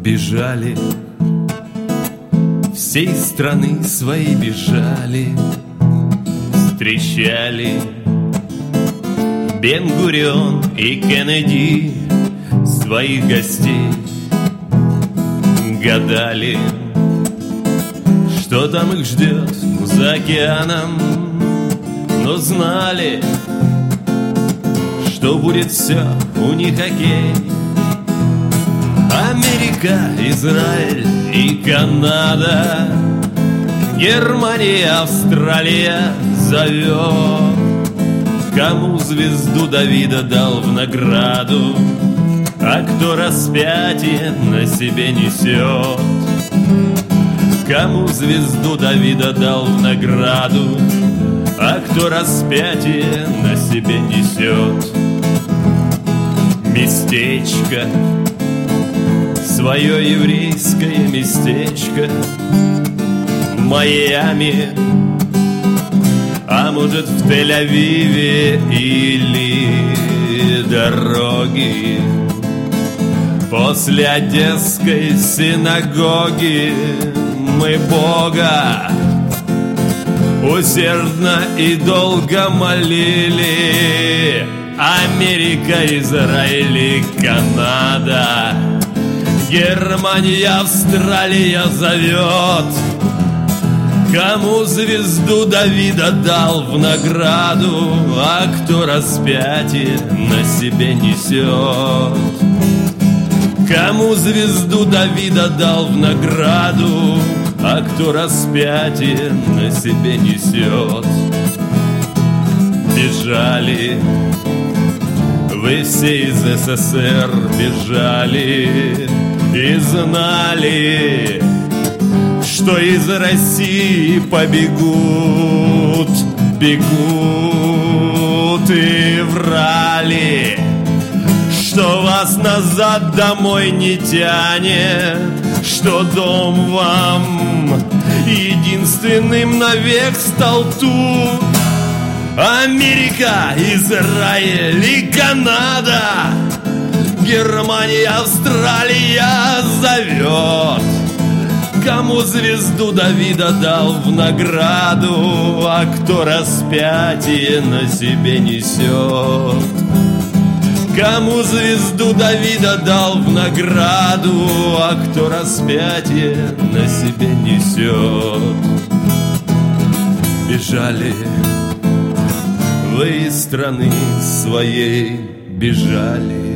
бежали, всей страны своей бежали, встречали Бен-Гурион и Кеннеди своих гостей, гадали, что там их ждет за океаном, но знали, что будет все у них окей. Америка, Израиль и Канада, Германия, Австралия зовет. Кому звезду Давида дал в награду, а кто распятие на себе несет? Кому звезду Давида дал в награду, а кто распятие на себе несет? Местечко, свое еврейское местечко, Майами, а может в Тель-Авиве или дороги после Одесской синагоги мы Бога усердно и долго молили. Америка, Израиль и Канада, Германия, Австралия зовет. Кому звезду Давида дал в награду, а кто распятие на себе несет? Кому звезду Давида дал в награду, а кто распятие на себе несет? Бежали, вы все из СССР бежали и знали, что из России побегут, бегут и врали, что вас назад домой не тянет, что дом вам единственным навек стал тут. Америка, Израиль и Канада, Германия, Австралия зовет. Кому звезду Давида дал в награду, а кто распятие на себе несет? Кому звезду Давида дал в награду, а кто распятие на себе несет? Бежали, вы из страны своей бежали,